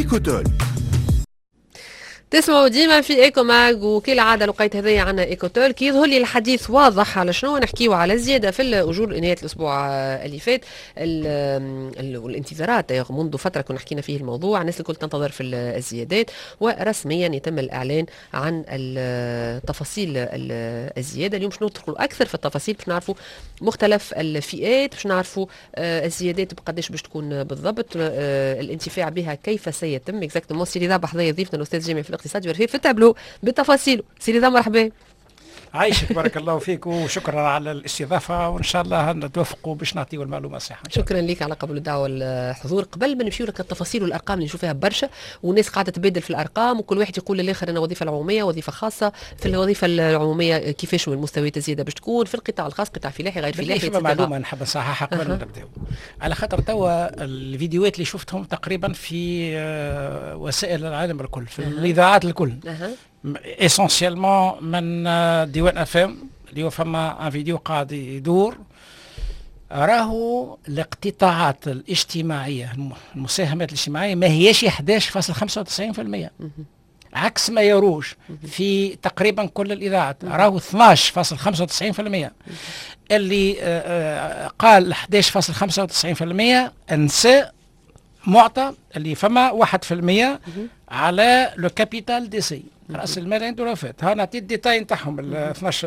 إيكوتول. تسمعوا ديما في ايكو ماج، وكل عاده لقيت هذايا عنا ايكو تول كي يظهر لي الحديث واضح على شنو نحكيو، على زياده في الاجور نهايه الاسبوع اللي فات، والانتظارات منذ فتره كنا حكينا فيه الموضوع، الناس الكل تنتظر في الزيادات، ورسميا يتم الاعلان عن التفاصيل الزياده. اليوم باش ندخلوا اكثر في التفاصيل، باش نعرفوا مختلف الفئات، باش نعرفوا الزيادات بقداش باش تكون بالضبط، الانتفاع بها كيف سيتم اكزاكتومون. سي رضا بحذايا ضيفنا الاستاذ جامع في الاقتصاد والرفاه في التابلو بالتفاصيل. سي رضا مرحبا. عايشك بارك الله فيك، وشكرا على الاستضافه، وان شاء الله نتوفقوا باش نعطيوا المعلومه صحيحه. شكرا لك على قبول الدعوه والحضور. قبل ما نمشيو لك التفاصيل والارقام اللي نشوفها برشا، والناس قاعده تبادل في الارقام، وكل واحد يقول للاخر انا وظيفه العموميه وظيفه خاصه. في الوظيفه العموميه كيفاش المستويات الزياده باش تكون في القطاع الخاص، قطاع فلاحي غير فلاحي؟ فما معلومه نحب نصححها قبل ما نبداو، على خاطر توا الفيديوهات اللي شفتهم تقريبا في وسائل العالم الكل، في الاذاعات الكل، اسونسيالمون من ديوان افام. اليوم فما ان فيديو قاعد يدور، راهو الاقتطاعات الاجتماعيه، المساهمات الاجتماعيه ما هيش 11.95%، عكس ما يروج في تقريبا كل الاذاعات، راهو 12.95%. اللي قال 11.95% النساء معطى اللي فما 1% على لو كابيتال دي سي، راس المال عنده رفات. ها نعطي الديتاي نتاعهم، ال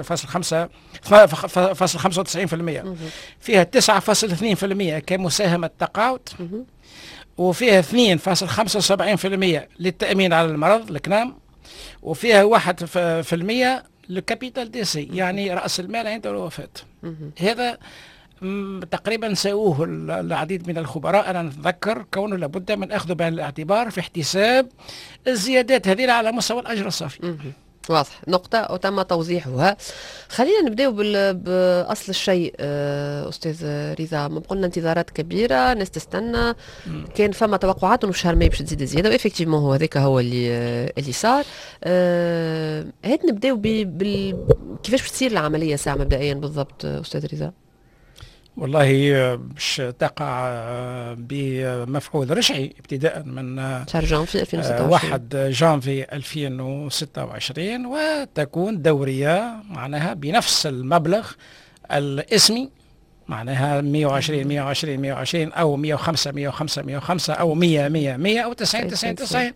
12.95% فيها 9.2% كمساهمه تقاعد، وفيها 2.75% للتامين على المرض الكنام، وفيها 1% للكابيتال دي سي، يعني راس المال عنده الوفاه. هذا تقريبا سأوه العديد من الخبراء. أنا نتذكر كونه لابد من أخذ بعين الاعتبار في احتساب الزيادات هذه على مستوى الأجر الصافي. واضح، نقطة وتم توضيحها. خلينا نبداو بأصل الشيء. أستاذ رضا، ما قلنا انتظارات كبيرة، ناس تستنى، كان فما توقعات انه شهر ماي باش تزيد الزيادة، وإفكتيفمون هو هذاك هو اللي صار. هات نبداو كيفاش باش تصير العملية ساعة مبدئيا بالضبط أستاذ رضا؟ والله باش تقع بمفعول رجعي ابتداء من شهر جانفي 2026، 1 جانفي 2026، وتكون دورية معناها بنفس المبلغ الاسمي، معناها 120 120 120 أو 105 105 105 أو 100 100 100 أو 90 90 90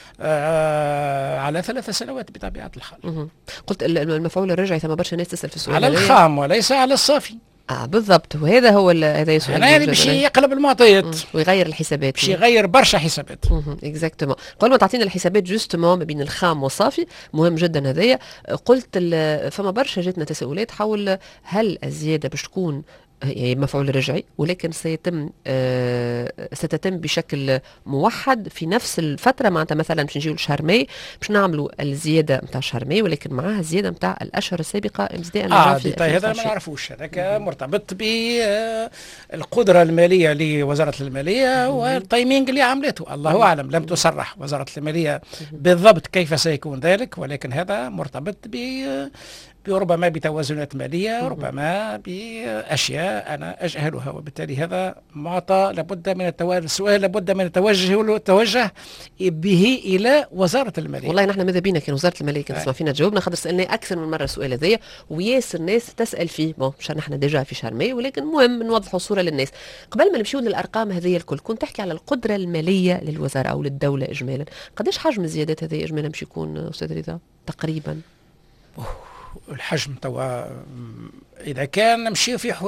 على 3 سنوات بطبيعة الحال. قلت المفعول الرجعي، ثم برشا ناس تسأل في السؤال على الخام وليس على الصافي. بالضبط، وهذا هو هذا سؤال يعني باش يقلب المعطيات ويغير الحسابات، باش يغير برشا حسابات. اكزاكتومون. قبل ما تعطينا الحسابات جوستومون ما بين الخام والصافي، مهم جدا هذايا. قلت فما برشا جاتنا تساؤلات حول هل الزياده باش تكون مفعول رجعي، ولكن ستتم بشكل موحد في نفس الفتره، معناتها مثلا باش نجيو لشهر ماي باش نعملوا الزياده نتاع شهر ماي، ولكن معاها الزياده نتاع الاشهر السابقه ابتداء طيب هذا ما نعرفوش، هذاك مرتبط بالقدره الماليه لوزاره الماليه والتايمينج اللي عملته، الله اعلم، لم تصرح وزاره الماليه بالضبط كيف سيكون ذلك، ولكن هذا مرتبط ربما بتوازنات مالية، ربما بأشياء أنا أجهلها، وبالتالي هذا معطى لابد من السؤال لابد من التوجه به إلى وزارة المالية. والله نحن ماذا بينا كان وزارة المالية كان تسمع فينا تجاوبنا، خاطر سألنا أكثر من مرة السؤال هذايا، وياسر الناس تسأل فيه. مش نحن ديجا في شهر ماي، ولكن مهم نوضحوا الصورة للناس. قبل ما نمشيو للأرقام هذه الكل، كنت تحكي على القدرة المالية للوزارة أو للدولة إجمالا، قداش حجم الزيادات هذه إجمالا باش يكون أستاذ رضا تقريبا؟ الحجم توا إذا كان نمشي في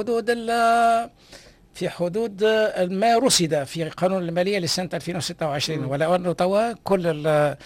حدود ما رصد في قانون المالية لسنة 2026، ولو أنه توا كل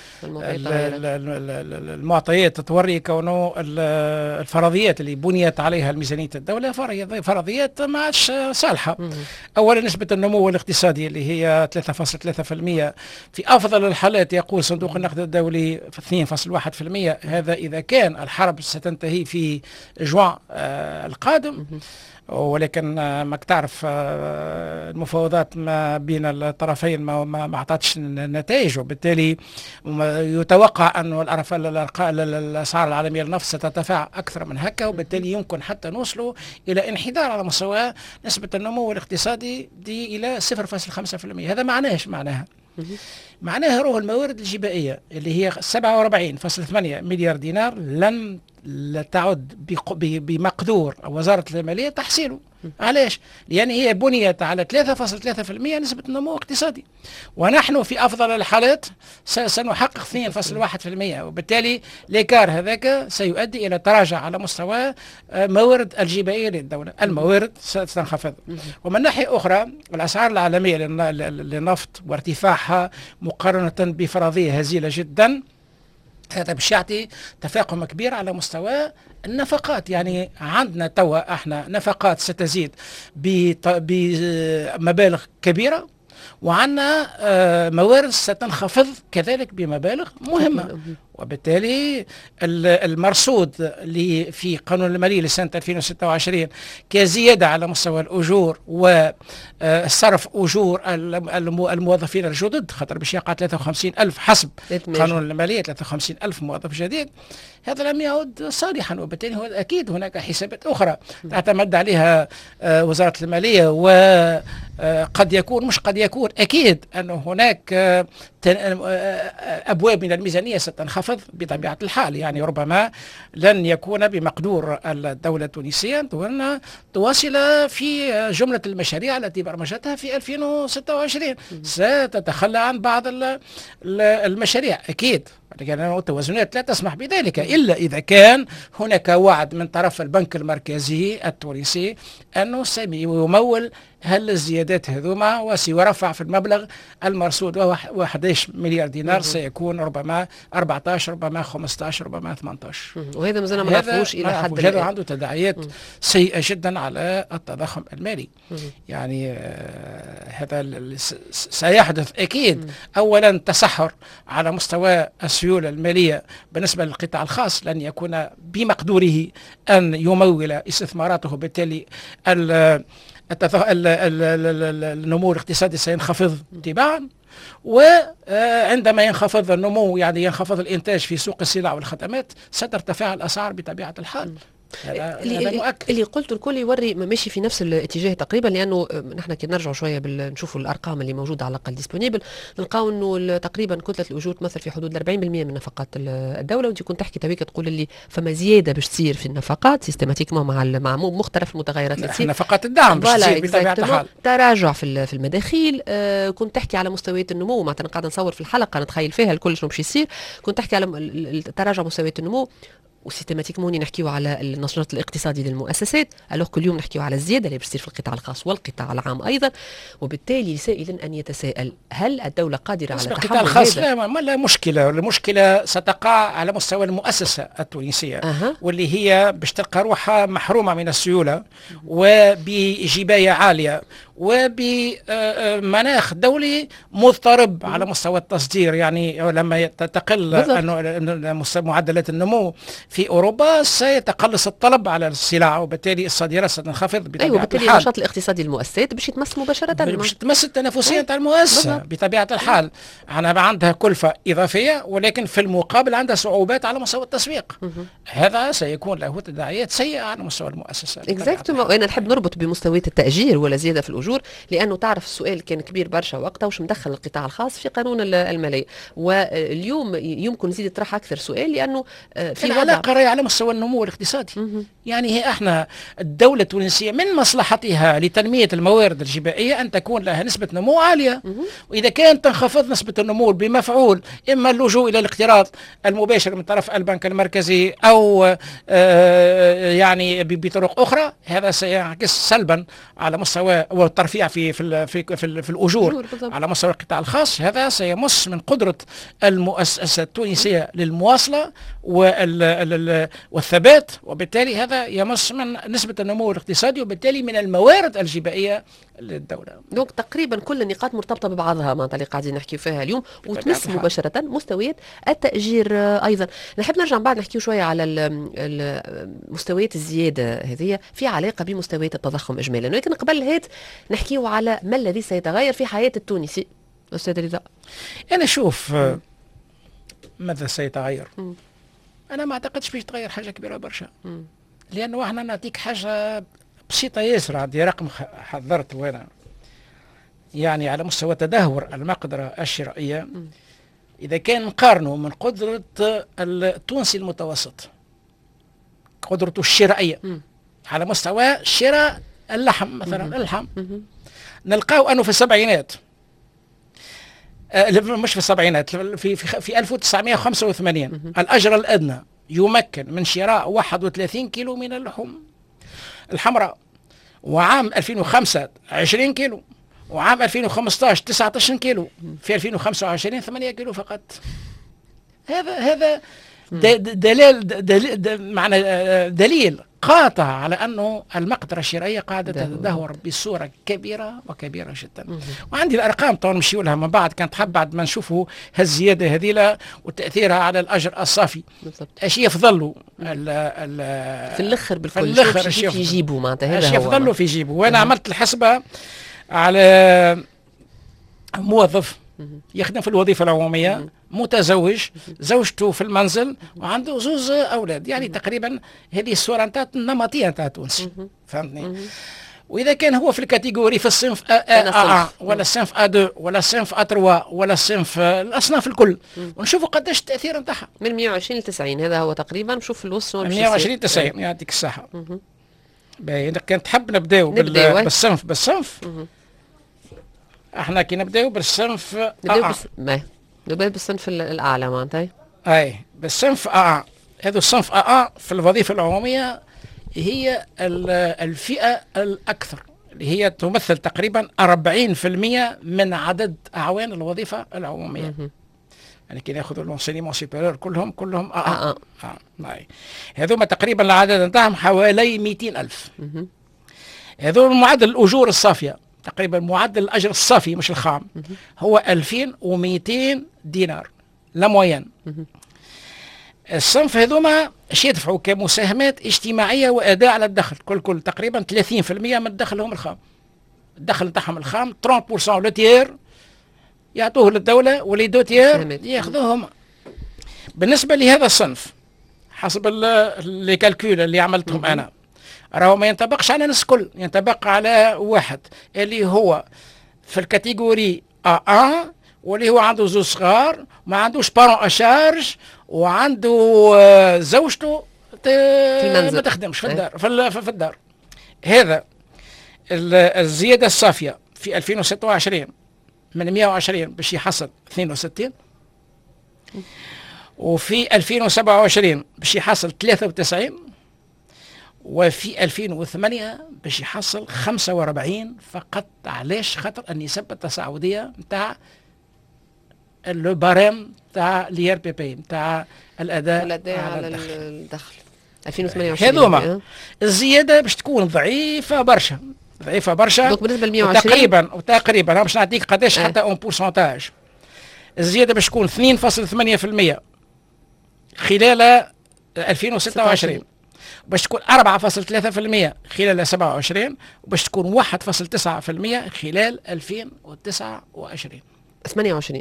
المعطيات توري كونه الفرضيات اللي بنيت عليها الميزانية الدولة فرضيات ما عادش صالحة. أولا نسبة النمو الاقتصادي اللي هي 3.3%، في أفضل الحالات يقول صندوق النقد الدولي 2.1%، هذا إذا كان الحرب ستنتهي في جوان القادم. ولكن ماك تعرف المفاوضات ما بين الطرفين ما اعطتش نتائج، وبالتالي يتوقع أن الأسعار العالمية للنفط سترتفع أكثر من هكا، وبالتالي يمكن حتى نوصلوا إلى انحدار على مستوى نسبة النمو الاقتصادي دي إلى 0.5%. هذا معناها معناها روح الموارد الجبائية اللي هي 47.8 مليار دينار لن لا تعد بمقدور وزارة المالية تحصيله. علاش؟ لأن هي بنيت على 3.3% نسبة نمو اقتصادي، ونحن في أفضل الحالات سنحقق 2.1%، وبالتالي ليكار هذاك سيؤدي إلى تراجع على مستوى موارد الجبائية للدولة. الموارد ستنخفض. ومن ناحية أخرى الأسعار العالمية للنفط وارتفاعها مقارنة بفرضية هزيلة جدا، هذا باش يعطي تفاقم كبير على مستوى النفقات. يعني عندنا توا احنا نفقات ستزيد بمبالغ كبيرة، وعندنا موارد ستنخفض كذلك بمبالغ مهمة، وبالتالي المرصود اللي في قانون المالية لسنة 2026 كزيادة على مستوى الأجور وصرف أجور الموظفين الجدد، خاطر باش يقع 53,000 حسب قانون المالية 53,000 موظف جديد، هذا لم يعد صالحا. وبالتالي هو أكيد هناك حسابات أخرى تعتمد عليها وزارة المالية، وقد يكون مش قد يكون أكيد أن هناك أبواب من الميزانية ستنخفض بطبيعة الحال. يعني ربما لن يكون بمقدور الدولة التونسية أن تواصل في جملة المشاريع التي برمجتها في 2026، ستتخلى عن بعض المشاريع أكيد، لكن التوازنات لا تسمح بذلك إلا إذا كان هناك وعد من طرف البنك المركزي التونسي أنه سيمول الزيادات هذوما وسيرفع في المبلغ المرصود، وهو 11 مليار دينار، سيكون ربما 14 ربما 15 ربما 18. وهذا مازلنا ما نعرفوش إلى حد الآن. هذا عنده تداعيات سيئة جدا على التضخم المالي. يعني هذا سيحدث أكيد أولا تسحر على مستوى السيولة المالية بالنسبة للقطاع الخاص، لن يكون بمقدوره أن يمول استثماراته، بالتالي النمو الاقتصادي سينخفض تباعا. وعندما ينخفض النمو يعني ينخفض الإنتاج في سوق السلع والخدمات سترتفع الأسعار بطبيعة الحال. هذا مؤكد. اللي قلت الكل يوري ماشي في نفس الاتجاه تقريبا، لانه نحن كي نرجعوا شويه نشوفوا الارقام اللي موجوده على الاقل ديسبونيبل، نلقاو انه تقريبا كتله الاجور تمثل في حدود 40% من نفقات الدوله. وانت كنت تحكي تويك تقول لي فما زياده باش تصير في النفقات سيستماتيكمون مع مختلف المتغيرات اللي تصير، نفقات الدعم باش تصير بطبيعه الحال، تراجع في المداخيل. كنت تحكي على مستويات النمو، معناتها قاعده نصور في الحلقه نتخيل فيها الكل شنو باش يصير. كنت تحكي على تراجع مستويات النمو، وسيستماتيكمون نحكيو على النشاط الاقتصادي للمؤسسات، الوغ كل يوم نحكيو على الزياده اللي بتصير في القطاع الخاص والقطاع العام ايضا. وبالتالي سائل ان يتساءل هل الدوله قادره على تحمل القطاع الخاص؟ لا مشكله، المشكله ستقع على مستوى المؤسسه التونسيه واللي هي باش تلقى روحها محرومه من السيوله وبجبايه عاليه وبمناخ دولي مضطرب على مستوى التصدير. يعني لما تقل معدلات النمو في أوروبا سيتقلص الطلب على السلع، وبالتالي الصادرات ستنخفض بطبيعة الحال. وبالتالي النشاط الاقتصادي للمؤسسات باش يتمس مباشرة، باش تمس التنافسية تاع المؤسسة بطبيعة الحال. عندها كلفة إضافية، ولكن في المقابل عندها صعوبات على مستوى التسويق. هذا سيكون له تداعيات سيئة على مستوى المؤسسة. اكزاكتومون. وانا نحب نربط بمستويات التأجير ولا زيادة في الأجور، لأنه تعرف السؤال كان كبير برشا وقتها وش مدخل القطاع الخاص في قانون المالية، واليوم يمكن نزيد نطرح أكثر سؤال، لأنه في العلاقة راهي على مستوى النمو الاقتصادي. يعني هي احنا الدولة التونسية من مصلحتها لتنمية الموارد الجبائية أن تكون لها نسبة نمو عالية، وإذا كانت تنخفض نسبة النمو بمفعول إما اللجوء إلى الاقتراض المباشر من طرف البنك المركزي أو يعني بطرق أخرى، هذا سينعكس سلبا على مستوى والترفيع في الأجور على مستوى القطاع الخاص. هذا سيمس من قدرة المؤسسة التونسية للمواصلة والثبات، وبالتالي هذا يمس من نسبة النمو الاقتصادي وبالتالي من الموارد الجبائية للدولة. دونك تقريبا كل النقاط مرتبطة ببعضها، معناتها اللي قاعدين نحكي فيها اليوم، وتمس مباشرة مستويات التأجير أيضا. نحب نرجع بعد نحكي شوية على مستويات الزيادة هذه في علاقة بمستويات التضخم إجمالا، ولكن قبل هات نحكيه على ما الذي سيتغير في حياة التونسي. أستاذ رضا، أنا شوف ماذا سيتغير؟ أنا ما أعتقدش باش يتغير حاجة كبيرة برشا، لأنه احنا نعطيك حاجة بسيطة ياسر. عندي رقم حضرت وانا يعني على مستوى تدهور المقدرة الشرائية، إذا كان نقارنه من قدرة التونسي المتوسط، قدرته الشرائية على مستوى شراء اللحم مثلا، اللحم نلقاو أنه في السبعينات، مش في السبعينات، في 1985 الأجر الأدنى يمكن من شراء 31 كيلو من اللحوم الحمراء، وعام 2005 20 كيلو، وعام 2015 19 كيلو، في 2025 8 كيلو فقط. هذا دليل قاطع على أنه المقدرة الشرائية قاعدة تتدهور بصورة كبيرة وكبيرة جدا. وعندي الأرقام طبعا نمشيو لها من بعد، كانت حاب بعد ما نشوفوا هالزيادة هذه وتأثيرها على الأجر الصافي. اش يفضلوا في الأخر بالكل، في الأخر اش يجيبوا معناتها، اش يفضلوا في يجيبوا. وأنا عملت الحسبة على موظف يخدم في الوظيفة العمومية، متزوج، زوجته في المنزل وعنده زوز أولاد، يعني تقريبا هذه الصورة نتاع النمطية نتاع تونس، فهمتني؟ وإذا كان هو في الكاتيجوري في الصنف A1 ولا الصنف A2 ولا الصنف A3 ولا الصنف الأصناف الكل، ونشوفوا قداش التأثير نتاعها. من 120 ل 90 هذا هو تقريبا. نشوف الوصف 120 90 يعطيك الصحة. إذا كان تحب نبداو بالصنف احنا كي نبداو بالصنف نبداو بالصنف الاعلى معناتها. اي بالصنف A1. هذا الصنف A1 في الوظيفه العموميه هي الفئه الاكثر، اللي هي تمثل تقريبا 40% من عدد اعوان الوظيفه العموميه. يعني كي ناخذوا لونسينيمون سوبيريور كلهم A1. هذوما تقريبا العدد نتاعهم حوالي 200,000. هذول معدل الاجور الصافيه، تقريبا معدل الأجر الصافي مش الخام هو 2200 دينار لا موين. الصنف هذوما اش يدفعوا كمساهمات اجتماعية وأداء على الدخل، كل تقريبا 30% من دخلهم الخام. الدخل نتاعهم الخام 30% لو تير يعطوه للدولة، ولي دو تير ياخذوهم. بالنسبة لهذا الصنف حسب لي كالكول اللي عملتهم أنا، راهو ما ينطبقش على الناس الكل، ينطبق على واحد اللي هو في الكاتيجوري A1 واللي هو عنده زوج صغار، ما عندوش بارون اشارج، وعنده زوجته ما تخدمش في الدار في الدار. هذا الزيادة الصافية في 2026 من 120 باش يحصل 62، وفي 2027 باش يحصل 93، وفي 2008 باش يحصل 45 فقط. علاش؟ خاطر النسب التصاعديه نتاع لو باريم نتاع لي ار بي بي نتاع الاداء على الدخل 2028. هذوما الزياده باش تكون ضعيفه برشا دونك بالنسبه ل 120 وتقريبا باش نعطيك قداش حتى اون بورسونتاج. الزياده باش تكون 2.8% خلال 2026، باش تكون 4.3% خلال 27، وباش تكون 1.9% خلال 2029 28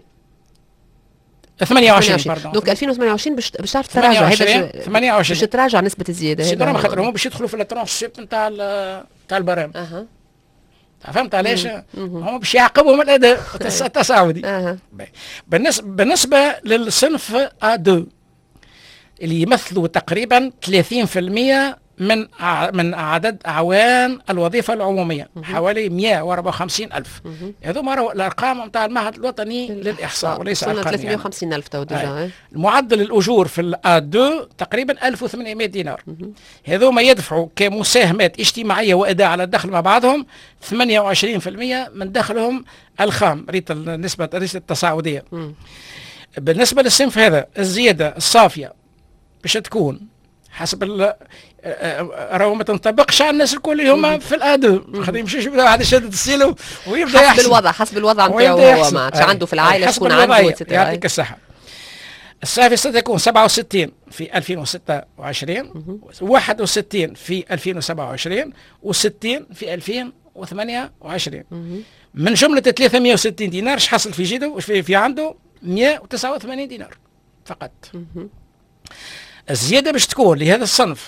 باردون. دونك 2028 باش تعرف تراجع، هذا 28 باش تراجع نسبة الزيادة هذا، خاطر هما باش يدخلوا في الترانسيب نتاع البرام. فهمت علاش؟ هما باش يعاقبهم الاداء التصاعدي. بالنسبة للصنف A2 اللي يمثلوا تقريبا 30% من عدد أعوان الوظيفة العمومية، حوالي 154,000. هذوما الأرقام نتاع المعهد الوطني للإحصاء وليس أرقام 350,000 تو ديجا. المعدل الأجور في الA2 تقريبا 1800 دينار. هذوما يدفعوا كمساهمات اجتماعية وأداء على الدخل مع بعضهم 28% من دخلهم الخام، ريت النسبة التصاعدية. بالنسبة للصنف هذا الزيادة الصافية باش تكون حسب راهو ما تنطبقش على الناس الكل اللي هما في الادو، ما يمشيش يبدا واحد يشد السيلو ويبدا يحسب حسب الوضع نتاعو هو، ما عنده في العائله شكون عنده يعطيك الصحه. الصافي ستكون 67 في 2026، 61 في 2027، و60 في 2028. من جمله 360 دينار اش حصل في جيده في عنده 189 دينار فقط. الزيادة باش تكون لهذا الصنف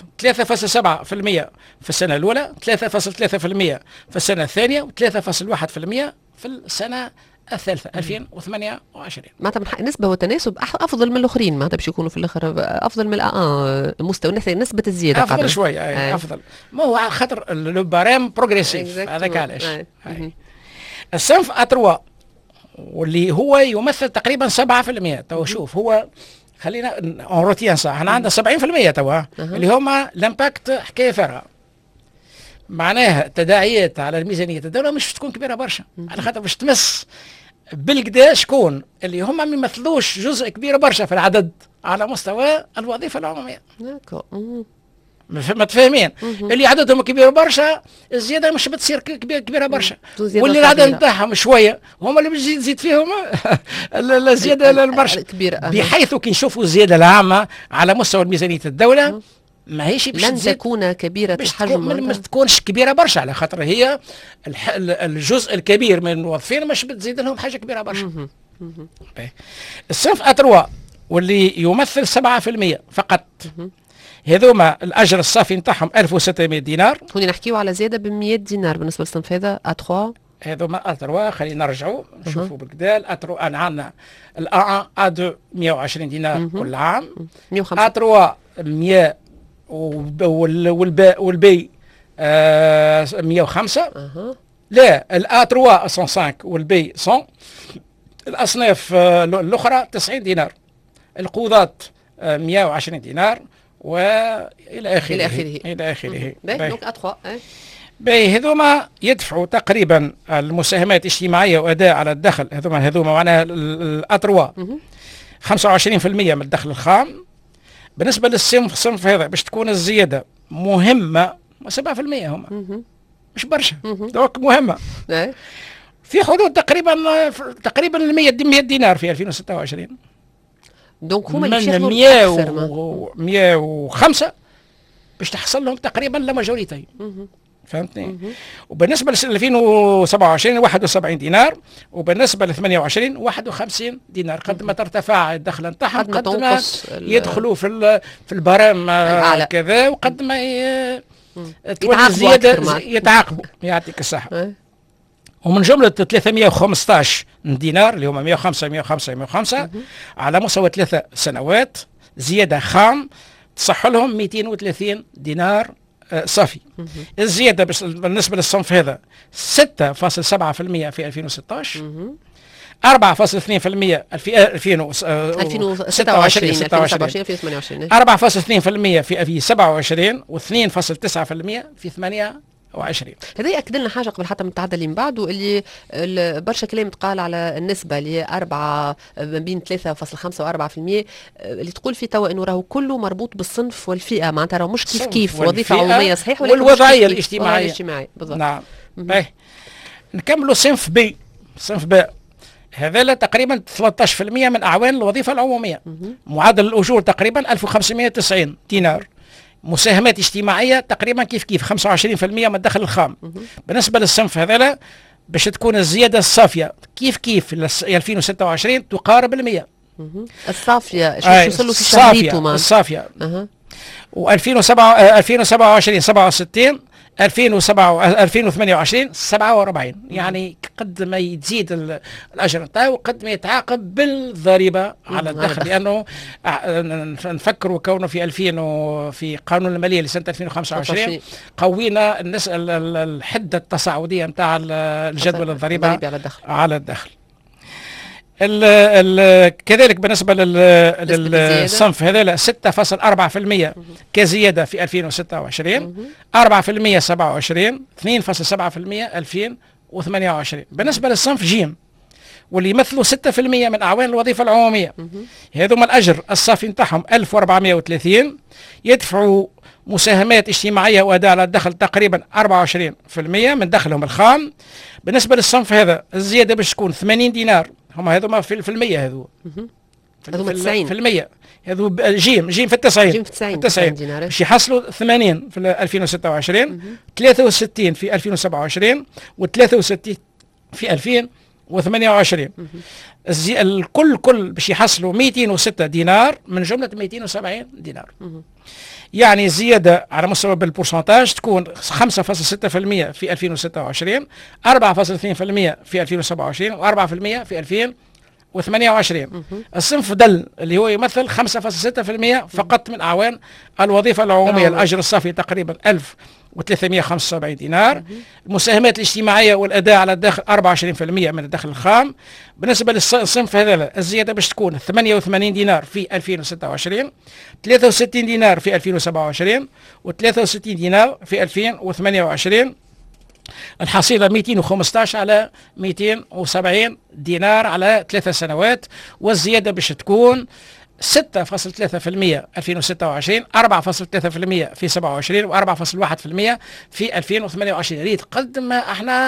3.7% في السنة الأولى، 3.3% في السنة الثانية، و3.1% في السنه الثالثه 2028. معناتها من حق نسبة وتناسب أفضل من الآخرين، معناتها باش يكونوا في الآخر أفضل من مستوى نسبة الزيادة افضل شويه افضل. ما هو على خاطر لو بارام بروغريسيف، هذاك علاش. الصنف A3 واللي هو يمثل تقريبا 7%. تو شوف، هو خلينا روتين صح، احنا عندنا 70% توا اللي هما الامباكت حكايه فارغه. معناها التداعيات على ميزانيه الدوله مش تكون كبيره برشا، على خاطر باش تمس بالكدا شكون اللي هما ما يمثلوش جزء كبير برشا في العدد على مستوى الوظيفه العموميه. متفاهمين؟ اللي عددهم كبير برشا الزياده مش بتصير كبيره برشا، واللي العدد نتاعهم شويه هما اللي باش تزيد فيهم الزياده البرشا كبيره، بحيث كي نشوفوا الزياده العامه على مستوى ميزانيه الدوله ماهيش باش لن تكون كبيرة الحجم، ما تكونش كبيرة برشا، على خاطر هي الجزء الكبير من الموظفين مش بتزيد لهم حاجة كبيرة برشا. الصنف A3 واللي يمثل 7% فقط، هذوما الأجر الصافي نتاعهم 1600 دينار. هوني نحكيو على زيادة ب 100 دينار بالنسبة للصنف هذا A3. هذوما A3 خلينا نرجعوا نشوفوا بالكدا. A3 أنا عندنا A1 A2 120 دينار كل عام، A3 100 والبي 105. لا الA3 105 والبي 100. الأصناف الأخرى 90 دينار، القوضات 120 دينار وإلى آخره إلى آخره. دونك A3 باهي هذوما يدفعوا تقريبا المساهمات الاجتماعية وأداء على الدخل. هذوما معناها الA3 25% من الدخل الخام. بالنسبة للصنف هذا باش تكون الزيادة مهمة 7% هما مش برشا، دوك مهمة في حدود تقريبا 100 دينار في 2026. دونك هما اللي ياخذوا 105 باش تحصل لهم تقريبا لا ماجوريتي. فهمتني؟ وبالنسبه ل 2027 71 دينار، وبالنسبه ل 28 51 دينار. قد ما ترتفع الدخل نتاعهم قد ما يدخلوا في البرام كذا، وقد ما تولي الزياده يتعاقبوا. يعطيك الصحه. ومن جمله 315 دينار اللي هما 105 على مستوى 3 سنوات زياده خام تصح لهم 230 دينار صافي. الزيادة بالنسبة للصنف هذا 6.7% في 2016، 4.2% في 2026 4.2% في 27 و2.9% في 28. هذا ياكد لنا حاجه قبل حتى من التعدى اللي من بعده، اللي برشا كلام تقال على النسبه اللي 4 ما بين 3.5 و4%، اللي تقول فيه توا انه راهو كله مربوط بالصنف والفئه، معناتها راهو مش كيف وظيفه عموميه صحيح والوضعيه الاجتماعيه. بالضبط. نعم. نكملوا صنف بي. صنف ب هذا تقريبا 13% من اعوان الوظيفه العموميه. معدل الاجور تقريبا 1590 دينار. مساهمات اجتماعيه تقريبا كيف 25% من الدخل الخام. بالنسبه للصنف هذا باش تكون الزياده الصافيه كيف 2026 تقارب 100. الصافيه شو يوصلوا في شهريته الصافيه و 2027 67 2028 47. يعني قد ما يزيد الاجر نتاعو قد ما يتعاقب بالضريبه على الدخل، لانه نفكروا كونه في قانون الماليه لسنه 2025 قوينا الحده التصاعديه نتاع الجدول الضريبه على الدخل. كذلك بالنسبة للصنف هذا 6.4% كزيادة في 2026، 4% 27، 2.7% 2028. بالنسبة للصنف جيم واللي يمثلوا 6% من أعوان الوظيفة العمومية، هذوما الأجر الصافي نتاعهم 1430، يدفعوا مساهمات اجتماعية وأداء على الدخل تقريبا 24% من دخلهم الخام. بالنسبة للصنف هذا الزيادة باش تكون 80 دينار. هذوما في المية هذو هذوما 90% هذو جيم في التسعين 90 دينار باش يحصلوا 80 في 2026، 63 في 2027 و63 في 2028. الكل باش يحصلوا 206 دينار من جملة 270 دينار. يعني الزيادة على مستوى بالبورسنتاج تكون 5.6% في 2026، 4.2% في 2027، و4% في 2028. الصنف دل اللي هو يمثل 5.6% فقط من أعوان الوظيفة العمومية. الأجر الصافي تقريبا 1375 دينار. المساهمات الاجتماعية والأداء على الدخل 24% من الدخل الخام. بالنسبة للصنف هذا الزيادة باش تكون 88 دينار في 2026، 63 دينار في 2027، و63 دينار في 2028. الحصيلة 215 على 270 دينار على 3 سنوات. والزيادة باش تكون 6.3% 2026، 4.3% في 27، و4.1% في 2028. ريت قد ما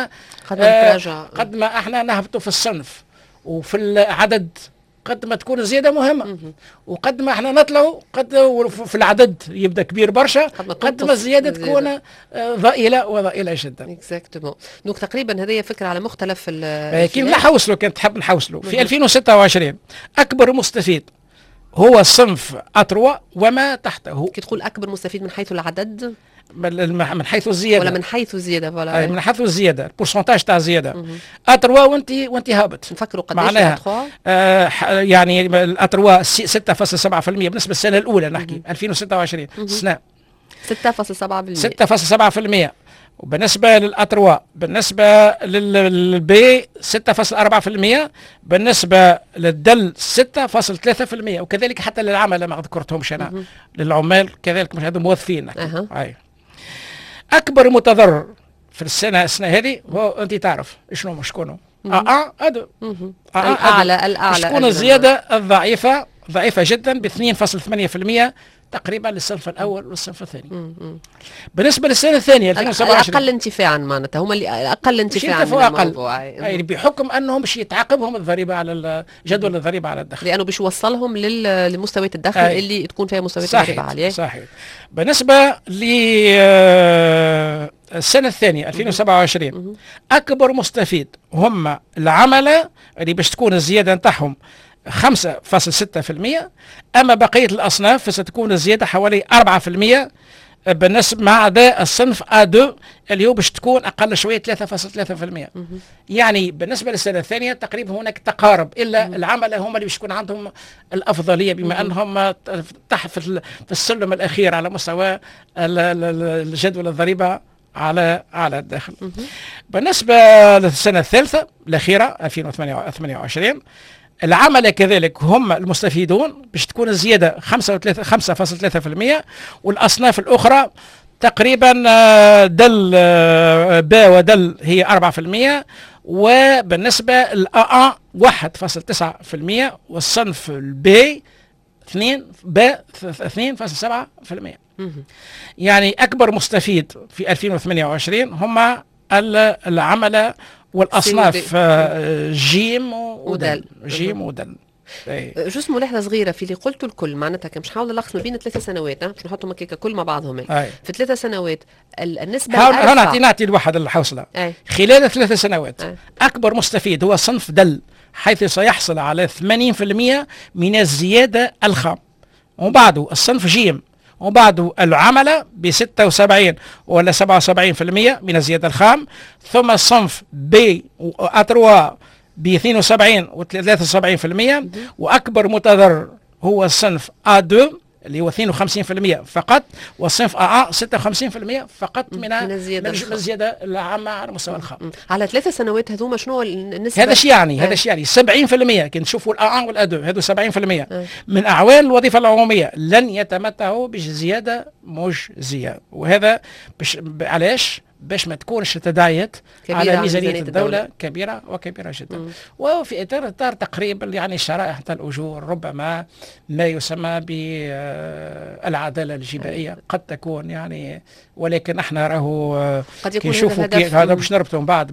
احنا نهبطوا في الصنف وفي العدد قد ما تكون الزيادة مهمة، وقد ما احنا نطلعوا قد في العدد يبدا كبير برشا، قد ما الزيادة تكون ضئيلة وضئيلة جدا. اكزاكتومون. دونك تقريبا هذه فكرة على مختلف كيف نحوصلوا كنت تحب نحوصلوا في 2026 أكبر مستفيد هو صنف أتروا وما تحته. كي تقول أكبر مستفيد من حيث العدد؟ من حيث الزيادة ولا من حيث الزيادة؟ ولا من حيث الزيادة، البورسنتاج تاع الزيادة. أتروا وانت هابط. نفكروا قداش معناها يعني الأتروا 6.7% بالنسبة للسنة الأولى، نحكي 2026 السنة 6.7%. وبالنسبة للأتروا، بالنسبة للبي 6.4%، بالنسبة للدل 6.3%، وكذلك حتى للعمل ما ذكرتهمش أنا. للعمال كذلك، مش هذو موظفين. أكبر متضرر في السنة هذه هو أنت تعرف شنو شكونه؟ الأعلى شكون الزيادة الضعيفة جدا ب 2.8% تقريبا للصنف الاول والصنف الثاني. بالنسبه للسنه الثانيه 2027 الاقل انتفاعا معناتها هم اللي اقل انتفاعا من الموضوع، يعني بحكم انهم باش يتعاقبهم الضريبه على جدول الضريبه على الدخل، لانه باش يوصلهم لمستويات الدخل اللي تكون فيها مستويات الضريبه عاليه. صحيح. بالنسبه للسنه الثانيه 2027 اكبر مستفيد هم العمله اللي باش تكون الزياده نتاعهم 5.6%، أما بقية الأصناف فستكون الزيادة حوالي 4%، بالنسبة ما عدا الصنف A2 اللي هو باش تكون أقل شوية 3.3%. يعني بالنسبة للسنة الثانية تقريبا هناك تقارب، إلا العملة هم اللي باش يكون عندهم الأفضلية بما أنهم تحت في السلم الأخير على مستوى الجدول الضريبة على الداخل. بالنسبة للسنة الثالثة الأخيرة 2028 العمل كذلك هم المستفيدون باش تكون الزيادة 5.3%، والأصناف الأخرى تقريبا دل با ودل هي 4%، وبالنسبة للأ 1.9%، والصنف البي 2.7%. يعني أكبر مستفيد في 2028 هم العملة والأصناف جيم ودل. جوست ملاحظه صغيره في اللي قلته الكل، معناتها مش حاول نلخص ما بين 3 سنوات، باش نحطهم هكاك كل مع بعضهم. في 3 سنوات النسبه الارفع نعطي الواحد الحوصله. خلال 3 سنوات اكبر مستفيد هو صنف دل، حيث سيحصل على 80% من الزياده الخام، وبعده الصنف جيم، وبعده العملة ب76 ولا 77% من الزيادة الخام، ثم الصنف بي وأتروا ب72 و73%، وأكبر متضرر هو الصنف A2 اللي هو 52% فقط، والصنف AA 56% فقط من الزيادة العامة على مستوى الخام. على 3 سنوات هذوما شنو النسبة؟ هذا شيء يعني 70%. كي نشوفوا الA والA2 هذو 70% من أعوان الوظيفة العمومية لن يتمتعوا بزيادة مجزية، وهذا علاش؟ باش ما تكونش تداعيات على ميزانية الدولة كبيرة جدا. وفي إطار تقريبا يعني شرائح الأجور ربما ما يسمى بالعدالة الجبائية قد تكون يعني، ولكن احنا راهو كي نشوفوا هذا باش نربطوا بعض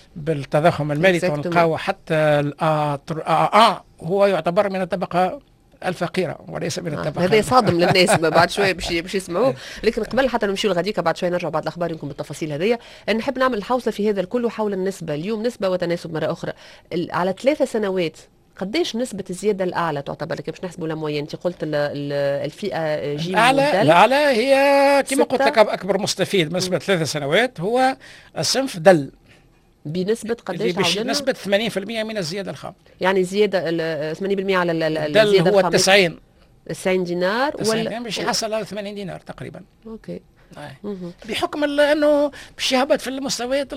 بالتضخم المالي، ونلقاو حتى هو يعتبر من الطبقة الفقيرة وليس من الطبقة. هذا صادم للناس بعد شويه باش يسمعوه، لكن قبل حتى نمشيو لغاديكا بعد شويه نرجعوا بعد الاخبار يمكن بالتفاصيل هذيا. نحب نعمل الحوصله في هذا الكل وحول النسبه اليوم، نسبه وتناسب مره اخرى على 3 سنوات. قديش نسبة الزيادة الأعلى تعتبر لك باش نحسبوا لموين؟ أنت قلت الفئة جيم الأعلى هي كما قلت لك أكبر مستفيد بنسبة 3 سنوات هو الصنف دل بنسبة قديش؟ بنسبة 80% من الزيادة الخام. يعني زيادة 80% على الزيادة هو 90 دينار ولا باش يحصل على 80 دينار تقريبا. اوكي. بحكم انه باش يهبط في المستويات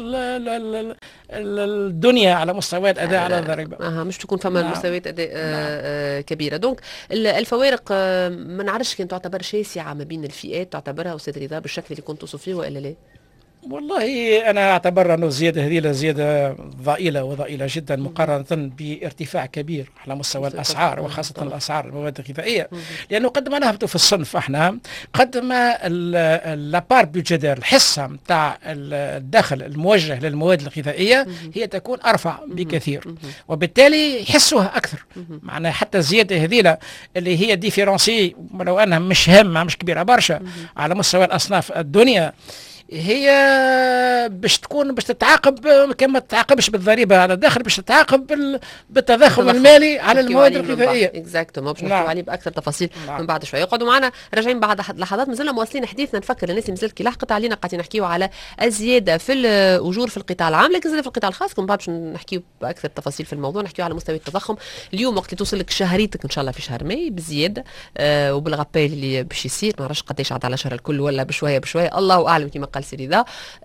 الدنيا على مستويات اداء على الضريبه. مش تكون فما مستويات اداء كبيره. دونك الفوارق ما نعرفش كان تعتبر شاسعه ما بين الفئات، تعتبرها استاذ رضا بالشكل اللي كنت توصف فيه والا لا؟ والله أنا أعتبر أنه الزيادة هذه زيادة ضئيلة وضئيلة جدا مقارنة بارتفاع كبير على مستوى الأسعار وخاصة الأسعار المواد الغذائية، لأنه قد ما نهبطوا في الصنف احنا قد ما لابار بيجيدير الحصة نتاع الدخل الموجه للمواد الغذائية هي تكون أرفع بكثير، وبالتالي يحسوها أكثر. معناها حتى الزيادة هذه اللي هي ديفيرونسي ولو أنها مش هامة مش كبيرة برشا على مستوى الأصناف الدنيا، هي باش تتعاقب كما تتعاقبش بالضريبه على الدخل، باش تتعاقب بالتضخم المالي على المواد الغذائيه. اكزاكتومون باش نحكوا عليه باكثر تفاصيل من بعد شويه. يقعدوا معنا راجعين بعد لحظات، مازلنا مواصلين حديثنا. نفكر الناس اللي مازالت كي لحقت علينا قاعدين نحكيو على الزياده في الاجور في القطاع العام، لكن زاد في القطاع الخاص من بعد باش نحكيو باكثر تفاصيل في الموضوع، نحكيو على مستوى التضخم. اليوم وقت اللي توصل لك شهريتك ان شاء الله في شهر ماي بالزياده وبالغابيل اللي باش يصير، ما نعرفش قداش عاد على شهر الكل ولا بشويه بشويه الله اعلم كما قال سيدي ذا.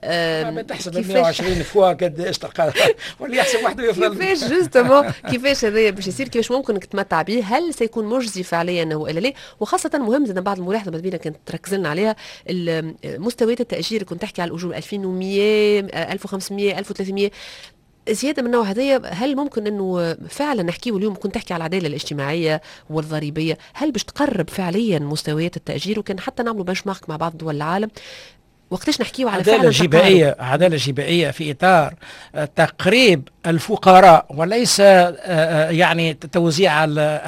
تحسب 120 فوا قداش تلقى واللي يحسب وحده يفضل كيفاش جوستومون كيفاش هذايا باش يصير، كيفاش ممكن تتمتع به، هل سيكون مجزي فعليا ولا لا؟ وخاصه مهم زاد بعض الملاحظه ماذا كانت تركز لنا عليها مستويات التاجير. كنت تحكي على الاجور 2100 1500 1300 زياده من النوع هذايا، هل ممكن انه فعلا نحكيو اليوم كنت تحكي على العداله الاجتماعيه والضريبيه، هل باش تقرب فعليا مستويات التاجير؟ وكان حتى نعملوا بنش مارك مع بعض دول العالم وقتاش نحكيو على عدالة جبائية، عدالة جبائية في إطار تقريب الفقراء وليس يعني توزيع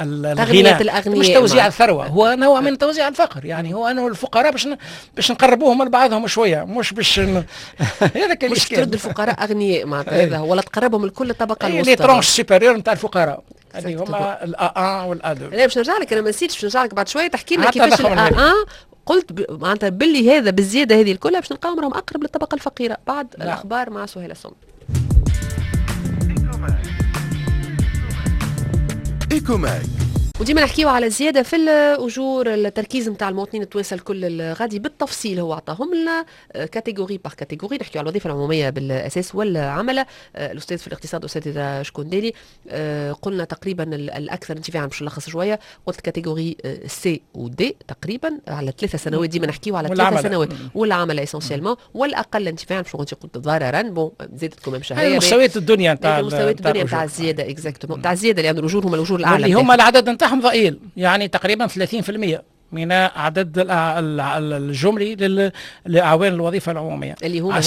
الغنى، مش توزيع الثروة، هو نوع من توزيع الفقر. يعني هو أنه الفقراء باش نقربوهم لبعضهم شوية، مش باش هذا كان مش ترد الفقراء أغنياء معناتها هذا، ولا تقربهم لكل الطبقة الوسطى. لي ترونش سوبيريور نتاع الفقراء اللي هما الA1 والA2. لا باش نرجع لك، أنا ما نسيتش، باش نرجع لك بعد شوية تحكي لنا كيفاش الA1 قلت معناتها باللي هذا بالزياده هذه الكلها باش نلقاهم راهم اقرب للطبقه الفقيره. بعد الاخبار مع سهيل الصم. ايكوماك وديما نحكيو على زياده في الاجور، التركيز نتاع المواطنين التوانسه الكل الغادي بالتفصيل هو عطاهم لنا كاتيجوري باغ كاتيجوري. نحكيو على الوظيفه العموميه بالاساس والعمله. الاستاذ في الاقتصاد استاذ شكونديلي قلنا تقريبا الاكثر انتفاعا باش نلخص شويه، قلت كاتيجوري سي ودي تقريبا على 3 سنوات، ديما نحكيو على 3 سنوات، والعمل اسونسيالمون، والاقل انتفاعا باش انت قلت ضررا بون زادتكم مش هي مستويات الدنيا نتاع نتاع الزياده اكزاكتومون تاع الزياده، لان الاجور هما الاجور الاعلى اللي هما العدد نتاعهم ضئيل، يعني تقريبا 30% من عدد الجملي لأعوان الوظيفة العمومية اللي هما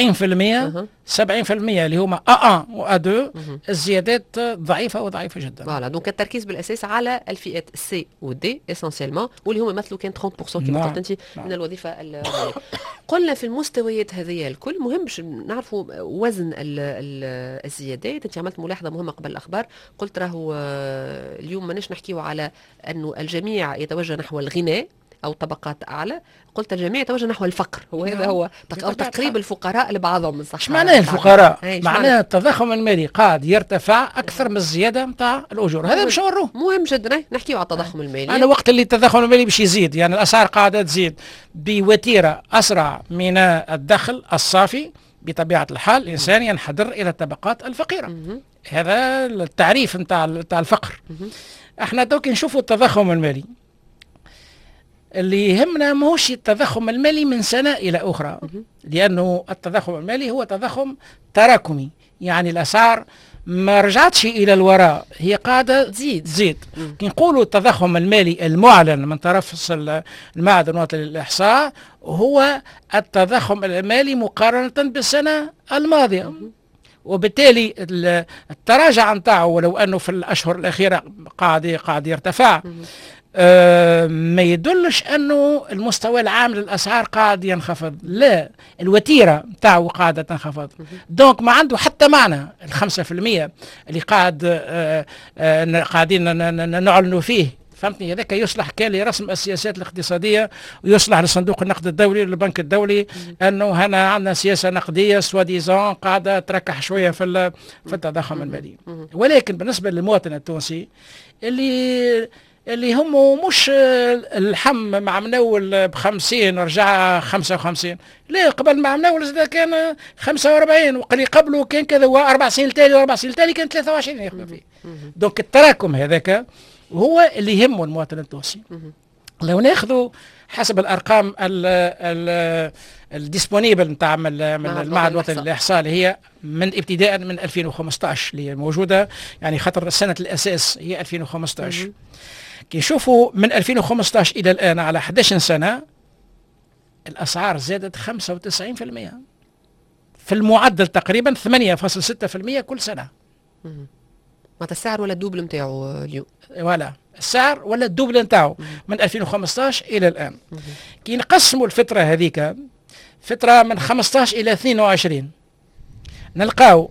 70% اللي هما A1 و A2 الزيادات ضعيفة وضعيفة جدا. فوالا دونك التركيز بالأساس على الفئات سي و دي اسونسيالمون، واللي هما يمثلوا كان 30% كما قلت انت من الوظيفة العمومية. قلنا في المستويات هذه الكل مهم باش نعرفوا وزن الزيادات. انت عملت ملاحظة مهمة قبل الأخبار، قلت راهو اليوم ماناش نحكيو على أنه الجميع يتوجه نحو الغناء أو طبقات أعلى، قلت الجميع يتوجه نحو الفقر، وهذا هو أو تقريب الفقراء لبعضهم من صح. ايش معناه الفقراء؟ معناه التضخم المالي قاعد يرتفع أكثر من الزيادة نتاع الأجور، هذا باش نوروه مهم جدا. نحكيو على التضخم المالي، أنا وقت اللي التضخم المالي باش يزيد، يعني الأسعار قاعدة تزيد بوتيرة أسرع من الدخل الصافي، بطبيعة الحال الإنسان ينحدر إلى الطبقات الفقيرة. هذا التعريف نتاع الفقر. احنا دوك نشوفوا التضخم المالي، اللي يهمنا ماهوش التضخم المالي من سنة إلى أخرى، لأنه التضخم المالي هو تضخم تراكمي، يعني الأسعار ما رجعتش إلى الوراء، هي قاعدة تزيد. كي نقولوا التضخم المالي المعلن من طرف المعهد الوطني للإحصاء هو التضخم المالي مقارنة بالسنة الماضية، وبالتالي التراجع نتاعو ولو انه في الاشهر الاخيره قاعد يرتفع، ما يدلش انه المستوى العام للاسعار قاعد ينخفض، لا، الوتيره نتاعو قاعده تنخفض. دونك ما عنده حتى معنى ال5% اللي قاعدين نعلنوا فيه، فهمتني؟ هذاك يصلح كان لرسم السياسات الاقتصاديه، ويصلح لصندوق النقد الدولي وللبنك الدولي، انه هنا عندنا سياسه نقديه سواديزون قاعده تركح شويه في التضخم المالي. ولكن بالنسبه للمواطن التونسي اللي هم مش الحم مع منول ب50 ورجع 55، لا، قبل مع منول زاد كان 45 وقلي قبله كان كذا، 4 سنين التالي و4 سنين التالي كان 23 ياخذ فيه. دونك التراكم هذاك هو اللي يهمه المواطن التونسي. لو ناخذوا حسب الارقام الديسبونيبل نتاع من المعهد الوطني للاحصاء، اللي هي من ابتداء من 2015 اللي هي موجوده، يعني خاطر سنه الاساس هي 2015. كي نشوفوا من 2015 الى الان على 11 سنه الاسعار زادت 95%، في المعدل تقريبا 8.6% كل سنه. معناتها السعر ولا الدوبل نتاعو اليوم؟ ولا السعر ولا الدوبل نتاعو من 2015 الى الان. كي نقسموا الفتره هذيك، فتره من 15 الى 22، نلقاو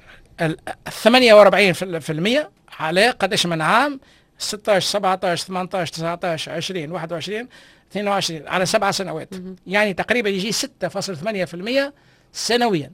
48% على قداش من عام؟ 16 17 18 19 20 21 22 على 7 سنوات، يعني تقريبا يجي 6.8% سنويا.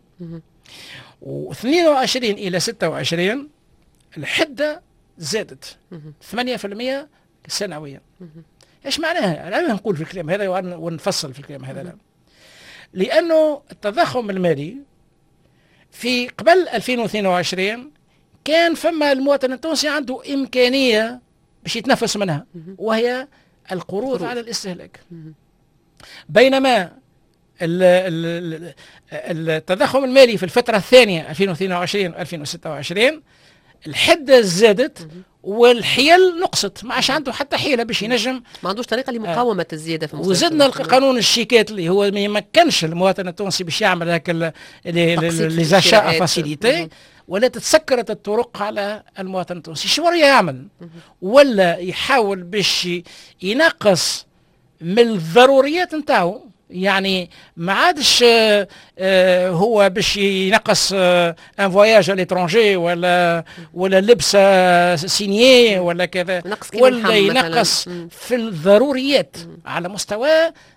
و22 الى 26 الحده زادت 8% سنويا. ايش معناها؟ انا نقول في الكلام هذا ونفصل في الكلام هذا. لانه التضخم المالي في قبل 2022 كان فما المواطن التونسي عنده امكانيه باش يتنفس منها، وهي القروض على الاستهلاك. بينما التضخم المالي في الفتره الثانيه 2022 2026 الحده زادت والحيل نقصت، ما عادش عنده حتى حيله باش ينجم، ما عندوش طريقه لمقاومه الزياده في المستوى. وزدنا قانون الشيكات اللي هو ما يمكنش المواطن التونسي باش يعمل هاك لي زاشا فاسيليتي، ولا تتسكرت الطرق على المواطن التونسي. شو يعمل؟ ولا يحاول باش ينقص من الضروريات نتاعو، يعني ما عادش هو باش ينقص ان فواياج ليترونجي ولا لبسه سينيي ولا كذا، ولا ينقص في الضروريات على مستوى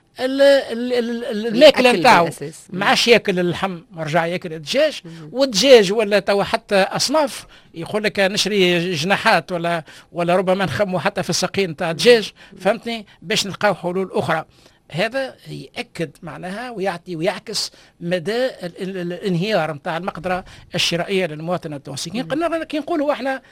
الماكله نتاعو. ما عادش ياكل اللحم، رجع ياكل الدجاج، والدجاج ولا توا حتى اصناف يقول لك نشري جناحات ولا ربما نخمو حتى في الساقين نتاع الدجاج، فهمتني؟ باش نلقاو حلول اخرى. هذا يأكد معناها ويعطي ويعكس مدى الانهيار نتاع المقدرة الشرائية للمواطن التونسي. كي نقولوا احنا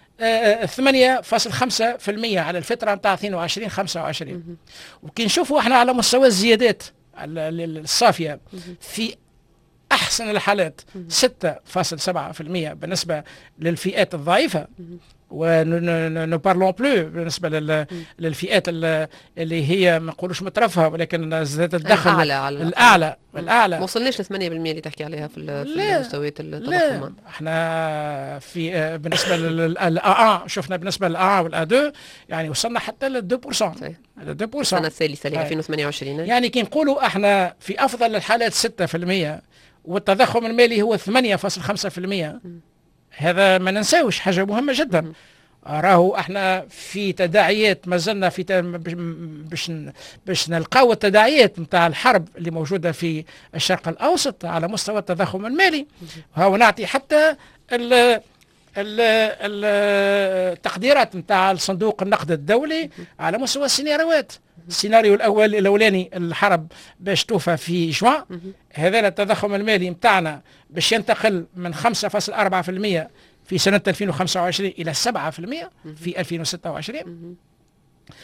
8.5% على الفترة نتاع 22 25، وكي نشوفوا احنا على مستوى الزيادات الصافية في أحسن الحالات 6.7% بالنسبة للفئات الضعيفة، ونو بارلون بلو بالنسبه للفئات اللي هي ما نقولوش مترفهه، ولكن زادت الدخل الاعلى ما وصلناش ل 8% اللي تحكي عليها في مستويات التضخم. لا، احنا في بالنسبه للA1 شفنا بالنسبه للA1 والA2 يعني وصلنا حتى لل 2%. السنه الثالثه ل 2028. يعني كي نقولوا احنا في افضل الحالات 6% والتضخم المالي هو 8.5%. هذا ما ننساوش حاجة مهمة جدا. راهو احنا في تداعيات ما زلنا في باش نلقاو التداعيات نتاع الحرب اللي موجودة في الشرق الأوسط على مستوى التضخم المالي. وهو نعطي حتى التقديرات نتاع صندوق النقد الدولي على مستوى السيناريوهات. السيناريو الاولاني الحرب باش توفى في جوان، هذا التضخم المالي نتاعنا باش ينتقل من 5.4% في سنة 2025 إلى 7% في 2026.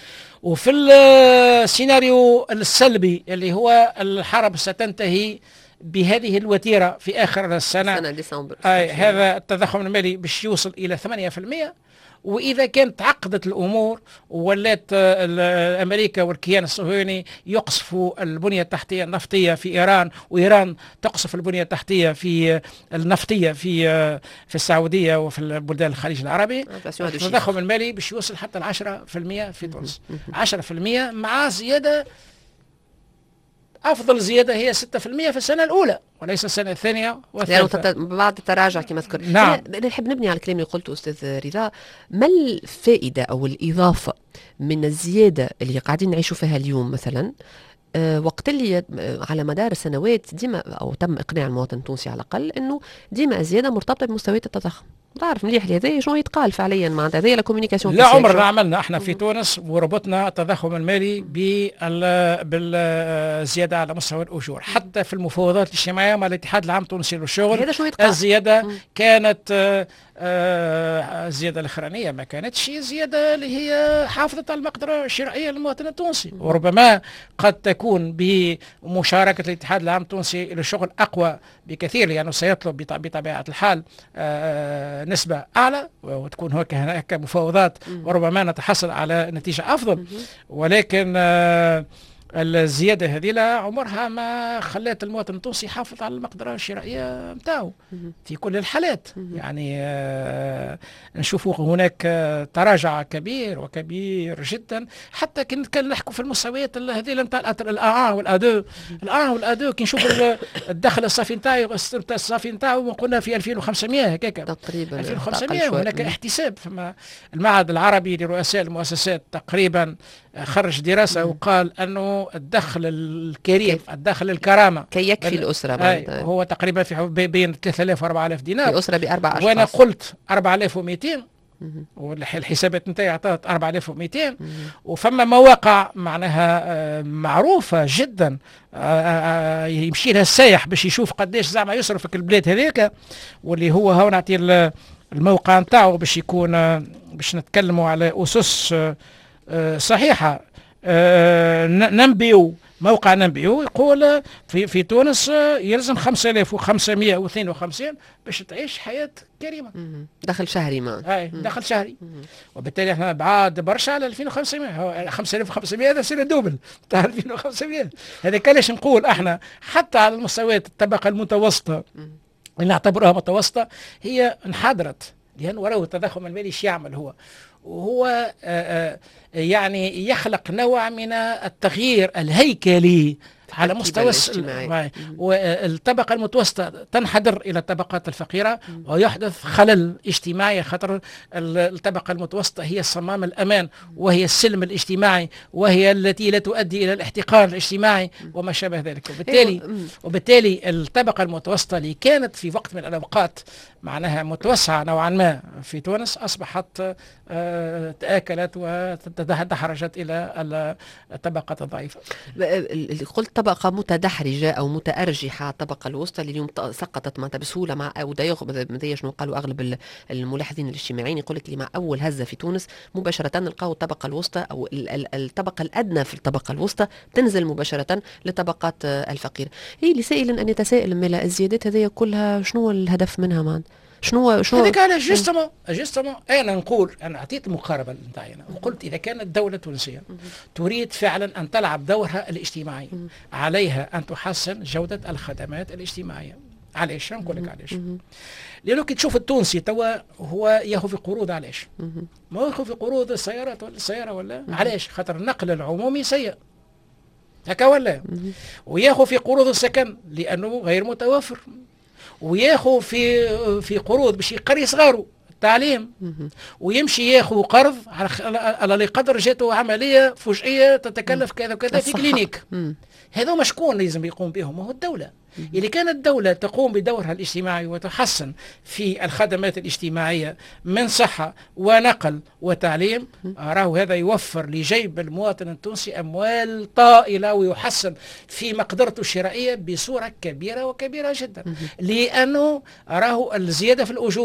وفي السيناريو السلبي اللي هو الحرب ستنتهي بهذه الوتيرة في آخر السنة سنة ديسمبر هذا التضخم المالي باش يوصل إلى 8%. وإذا كانت تعقدت الأمور وولات أمريكا والكيان الصهيوني يقصفوا البنية التحتية النفطية في إيران، وإيران تقصف البنية التحتية في النفطية في السعودية وفي البلدان الخليج العربي، التضخم المالي باش يوصل حتى 10% في تونس. 10% مع زيادة، أفضل زيادة هي 6% في السنة الأولى وليس السنة الثانية والثالثة، يعني بعد التراجع كما ذكرت. نعم. أنا نحب نبني على الكلام اللي قلته أستاذ رضا. ما الفائدة أو الإضافة من الزيادة اللي قاعدين نعيشوا فيها اليوم مثلا، وقت اللي على مدار السنوات ديما أو تم إقناع المواطن التونسي على الأقل أنه ديما الزيادة مرتبطة بمستويات التضخم؟ تعرف مليح هذا شنو يتقال فعليا معناتها هذه لا كوميونيكاسيون. لا عمرنا عملنا احنا في تونس وربطنا التضخم المالي بالزياده على مستوى الاجور، حتى في المفاوضات الاجتماعيه مع الاتحاد العام التونسي للشغل الزياده كانت الزياده الاخرانيه ما كانتش زياده اللي هي حافظت على المقدره الشرائيه للمواطن التونسي، وربما قد تكون بمشاركه الاتحاد العام التونسي للشغل اقوى بكثير، لانه سيطلب بطبيعه الحال نسبة أعلى وتكون هناك مفاوضات وربما نتحصل على نتيجة أفضل. ولكن الزيادة هذه لا عمرها ما خلت المواطن التونسي يحافظ على المقدرة الشرائية متاعه في كل الحالات. يعني نشوف هناك تراجع كبير وكبير جدا، حتى كان نحكوا في المستويات هذه نتاع الA1 والA2 كي نشوف الدخل الصافي نتاعو قلنا في 2500 هكاك تقريبا 2500. وهناك احتساب، فما المعهد العربي لرؤساء المؤسسات تقريبا خرج دراسة وقال أنه الدخل الكريم الدخل الكرامة كي يكفي الأسرة هو تقريبا في بين 3000 و 4000 دينار في أسرة بأربع أشخاص، وأنا قلت 4200 والحسابات نتاعي عطات 4200. وفما مواقع معناها معروفة جدا يمشي لها السايح باش يشوف قداش زعما يصرف في البلاد هذيك، واللي هو نعطي الموقع نتاعو باش يكون باش نتكلموا على أسس صحيحة. نمبيو موقع نمبيو يقول في تونس يلزم 5552 باش تعيش حياة كريمة، دخل شهري دخل شهري. وبالتالي احنا بعاد برشا على 2500. 5500 هذا سنة دوبل تاع 2500. هذا كلاش نقول احنا حتى على المستويات الطبقة المتوسطة اللي نعتبرها متوسطة هي انحدرت، لأن وراه التضخم المالي ايش يعمل وهو يعني يخلق نوع من التغيير الهيكلي على مستوى والطبقة المتوسطة تنحدر إلى الطبقات الفقيرة ويحدث خلل اجتماعي، خطر الطبقة المتوسطة هي صمام الأمان وهي السلم الاجتماعي وهي التي لا تؤدي إلى الاحتقان الاجتماعي وما شابه ذلك. وبالتالي الطبقة المتوسطة اللي كانت في وقت من الأوقات معناها متوسعة نوعا ما في تونس أصبحت تآكلت وتدحرجت إلى الطبقة الضعيفة. قلت طبقة متدحرجة أو متأرجحة، الطبقة الوسطى اللي اليوم سقطت معناتها بسهولة مع شنو قالوا أغلب الملاحظين الاجتماعيين، يقول لك اللي مع أول هزة في تونس مباشرة نلقاو الطبقة الوسطى أو الطبقة الأدنى في الطبقة الوسطى تنزل مباشرة لطبقات الفقيرة. هي اللي سائل أن يتساءل ملا الزيادات هذه كلها شنو الهدف منها شنو هذيك على جستمون انا نقول انا اعطيت المقاربه نتاعي وقلت اذا كانت الدوله التونسيه تريد فعلا ان تلعب دورها الاجتماعي عليها ان تحسن جوده الخدمات الاجتماعيه. علاش نقول لك علاش؟ لانه كي تشوف التونسي توا هو ياخذ في قروض. علاش ما ياخذ في قروض السياره ولا علاش؟ خاطر النقل العمومي سيء هكا ولا وياخذ في قروض السكن لانه غير متوفر، وياخذ في قروض باش يقري صغاره التعليم، ويمشي ياخذ قرض على قدر جاته عمليه فجئيه تتكلف كذا وكذا في كلينيك. هذوما شكون لازم يقوم بهم؟ هو الدوله. إذا كانت الدولة تقوم بدورها الاجتماعي وتحسن في الخدمات الاجتماعية من صحة ونقل وتعليم، أراه هذا يوفر لجيب المواطن التونسي أموال طائلة ويحسن في مقدرته الشرائية بصورة كبيرة وكبيرة جدا. لأنه أراه الزيادة في الأجور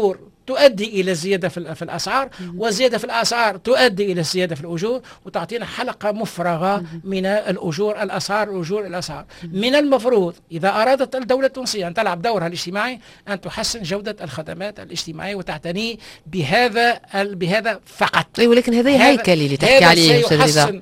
تؤدي إلى زيادة في الأسعار، وزيادة في الأسعار تؤدي إلى زيادة في الأجور، وتعطينا حلقة مفرغة من الأجور الأسعار. من المفروض إذا أرادت الدولة التونسية أن تلعب دورها الاجتماعي أن تحسن جودة الخدمات الاجتماعية وتعتني بهذا فقط. أي ولكن هذا هيكلي اللي تحكي عليه أستاذ رضا.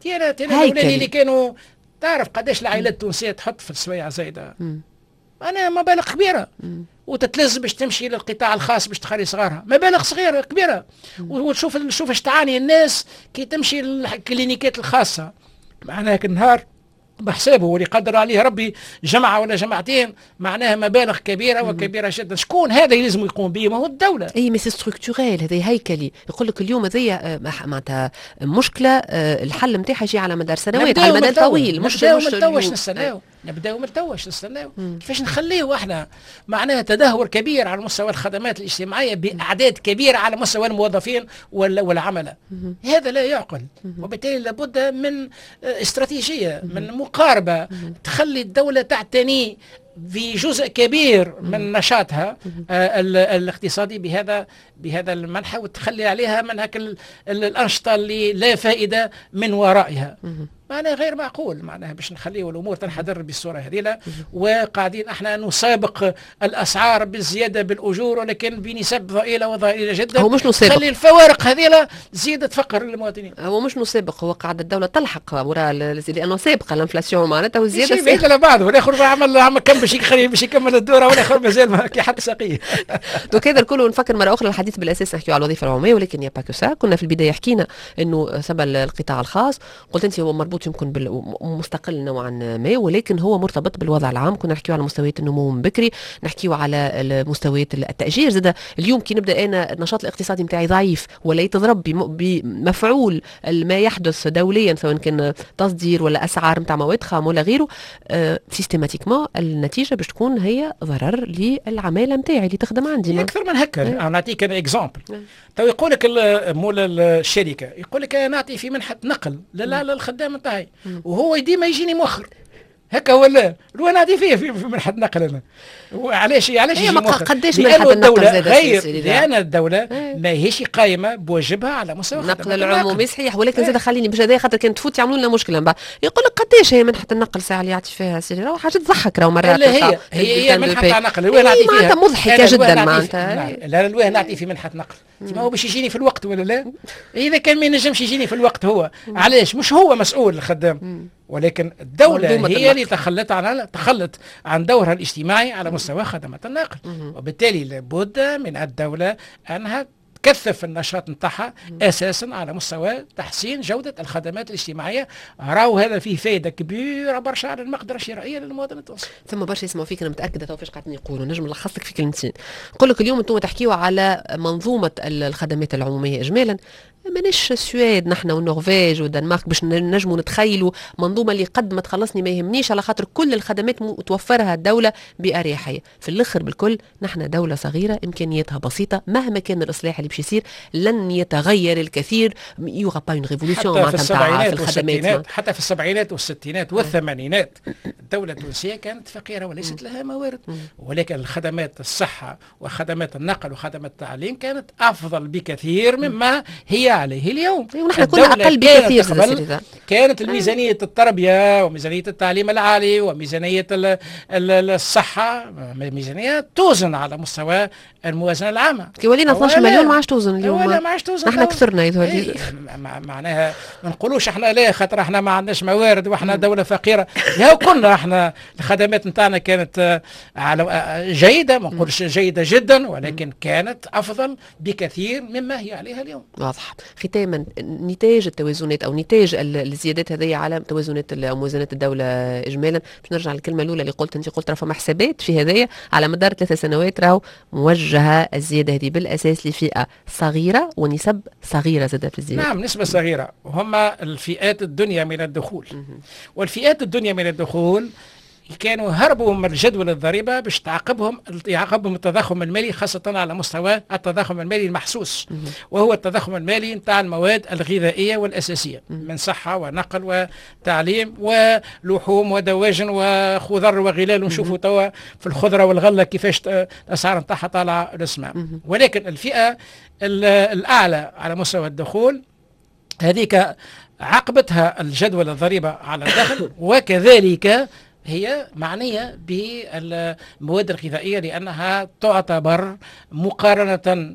هيكلي اللي كانوا تعرف قداش العائلات التونسية تحط في السويعة زايدة، أنا مبالغ كبيرة، وتتلزم باش تمشي للقطاع الخاص باش تخلي صغارها مبالغ صغيرة كبيرة، وتشوف اش تعاني الناس كي تمشي للكلينيكات الخاصة. معناها كل نهار بحسابه واللي قدر عليه ربي جمعة ولا جمعتين، معناها مبالغ كبيرة وكبيرة جدا. شكون هذا يلزم يقوم به؟ ما هو الدولة. اي مي سي ستركتوريل، هذا هيكلي. يقول لك اليوم هذه معناتها مشكلة الحل نتاعها يجي على مدار سنوات، على المدى الطويل، مش نبداو من توش نستناو. كيفاش نخليه احنا معناها تدهور كبير على مستوى الخدمات الاجتماعية بأعداد كبيرة على مستوى الموظفين والعملاء؟ هذا لا يعقل، وبالتالي لابد من استراتيجية، من مقاربة تخلي الدولة تعتني في جزء كبير من نشاطها الاقتصادي بهذا المنحى، وتخلي عليها من هاك الأنشطة اللي لا فائدة من ورائها. معناها غير معقول، معناها باش نخليه الامور تنحدر بالصوره هذه، وقاعدين احنا نسابق الاسعار بالزياده بالاجور، ولكن بنسب ضئيله جدا. هو مش نسابق، خلي الفوارق هذه زياده فقر للمواطنين. هو مش نسابق، هو قاعده الدوله تلحق وراء لانه سابقه الانفلاسيون معناتها والزياده شيء بعيد على بعض، والاخر عمل كم باش يكمل الدوره، والاخر مازال ما كي حتى ساقيه. دونك هذا الكل نفكر مره اخرى الحديث بالاساس نحكيو على الوظيفه العموميه، ولكن يا باكو سا. كنا في البدايه حكينا انه ثم القطاع الخاص، قلت انت هو مربوط يمكن مستقل نوعا ما، ولكن هو مرتبط بالوضع العام. كنا نحكيو على مستويات النمو من بكري، نحكيو على مستويات التأجير. زاد اليوم كي نبدا انا النشاط الاقتصادي نتاعي ضعيف ولا يتضرب بمفعول ما يحدث دوليا، سواء كان تصدير ولا اسعار نتاع مواد خام ولا غيره، سيستيماتيكمون النتيجه باش تكون هي ضرر للعماله نتاعي اللي تخدم عندي. اكثر من هكا نعطيك انا اكزامبل. تو يقول لك مول الشركه يقول لك نعطي في منحه نقل للخدام نتاعي، وهو ديما يجيني مؤخر هكا ولا لو نعطي فيه في منحة نقل انا. علاش يجي مؤخر؟ قداش منحة النقل زاد غير لأن الدولة ماهيش قايمة بواجبها على مستوى النقل العمومي. صحيح، ولكن زاد خليني باش هذا خاطر كانت تفوت يعملوا لنا مشكلة من بعد. يقول لك قداش هي منحة النقل ساعة اللي يعطي فيها سيدي، راهو حاجة تضحك، راهو مرات هي منحة نقل الواه نعطي فيها معناتها مضحكة جدا معناتها. لا الواه نعطي في منحة نقل، ما هو باش يجيني في الوقت ولا لا؟ إذا كان ما ينجمش يجيني في الوقت هو علاش؟ مش هو مسؤول الخدام، ولكن الدولة هي اللي تخلت عن دورها الاجتماعي على مستوى خدمات النقل، وبالتالي لابد من الدولة أنها تكثف النشاط نتاعها اساسا على مستوى تحسين جوده الخدمات الاجتماعيه. راهو هذا فيه فائده كبيره برشا على المقدره الشرائيه للمواطن التونسي. ثم برشا يسمعوا فيك، انا متاكده تو فاش قاعدين يقولوا، نجم نلخص لك في كلمتين. نقول لك اليوم انتم تحكيوا على منظومه الخدمات العموميه اجمالا. مانيش السويد نحن والنرويج والدنمارك باش نجموا نتخيلوا منظومه اللي قد ما تخلصني ما يهمنيش، على خاطر كل الخدمات توفرها الدوله باريحيه. في الاخر بالكل نحن دوله صغيره امكانياتها بسيطه، مهما كان الاصلاح اللي باش يصير لن يتغير الكثير. يوغا با اون ريفولوسيون معناتها في الخدمات. حتى في السبعينات والستينات والثمانينات الدوله التونسيه كانت فقيره وليست لها موارد، ولكن الخدمات الصحه وخدمات النقل وخدمات التعليم كانت افضل بكثير مما هي عليه اليوم. ونحن كنا اقل بكثير. كانت الميزانيه التربيه وميزانيه التعليم العالي وميزانيه الصحه ميزانيه توزن على مستوى الموازنه العامه. كي ولينا 12 مليون ما عادش توزن اليوم، ما عادش توزن. نحن كثرنا يظهر. معناها ما نقولوش احنا لا خاطر احنا ما عندناش موارد واحنا دوله فقيره. لا كنا احنا الخدمات نتاعنا كانت جيده، ما نقولش جيده جدا، ولكن كانت افضل بكثير مما هي عليها اليوم. واضح. ختاما، نتاج التوازنات او نتاج الزيادات هذه على توازنات او موازنات الدوله اجمالا، باش نرجع للكلمه الاولى اللي انت قلت راه فما حسابات في هذايا على مدار 3 سنوات، راهو موجهه الزياده هذه بالاساس لفئه صغيره ونسب صغيره زادت في الزياده. نعم، نسبه صغيره، وهم الفئات الدنيا من الدخول. والفئات الدنيا من الدخول كانوا هربوا من جدول الضريبه باش يعاقبهم التضخم المالي، خاصه على مستوى التضخم المالي المحسوس، وهو التضخم المالي نتاع المواد الغذائيه والاساسيه من صحه ونقل وتعليم ولحوم ودواجن وخضر وغلال. ونشوفوا توا في الخضره والغله كيفاش الاسعار نتاعها طالعه للسماء. ولكن الفئه الاعلى على مستوى الدخول هذيك عقبتها الجدول الضريبة على الدخل، وكذلك هي معنية بالمواد الغذائية لأنها تعتبر مقارنة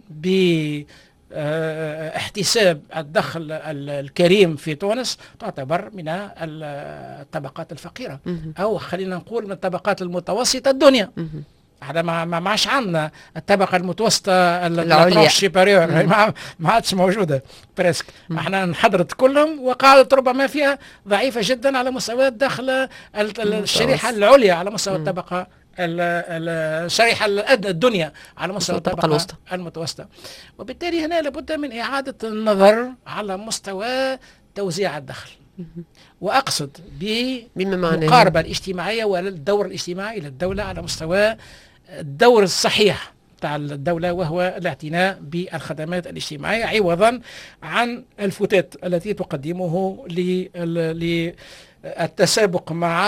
باحتساب الدخل الكريم في تونس تعتبر من الطبقات الفقيرة، أو خلينا نقول من الطبقات المتوسطة الدنيا. هذا ما عادش عندنا الطبقه المتوسطه العليا ما عادش موجوده بريسك. احنا انحدرت كلهم وقعدت ربما فيها ضعيفه جدا على مستوى الدخل الشريحه العليا على مستوى الطبقه الشريحه الدنيا على مستوى الطبقه المتوسطة. وبالتالي هنا لابد من اعاده النظر على مستوى توزيع الدخل، واقصد بالمقاربه الاجتماعيه والدور الاجتماعي للدوله على مستوى الدور الصحيح تاع الدوله، وهو الاعتناء بالخدمات الاجتماعيه عوضا عن الفتات التي تقدمه للتسابق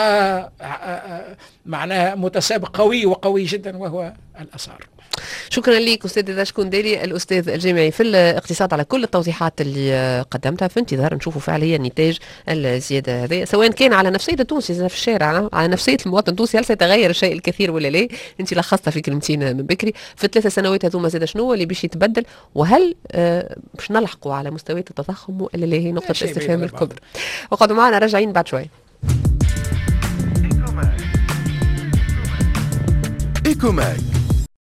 معناها متسابق قوي جدا وهو الاسعار. شكرا لك أستاذ رضا شكوندالي الأستاذ الجامعي في الاقتصاد على كل التوضيحات اللي قدمتها. في انتظار نشوفوا فعليا نتاج الزيادة هذه، سواء كان على نفسية التونسي في الشارع، على نفسية المواطن التونسي، هل سيتغير الشيء الكثير ولا لا؟ انت لخصتها في كلمتين من بكري. في ال3 سنوات هذوما زاد شنو اللي باش يتبدل، وهل باش نلحقوا على مستويات التضخم ولا لا؟ هي نقطة الاستفهام الكبرى. وقعدوا معنا راجعين بعد شوي. إيكوماك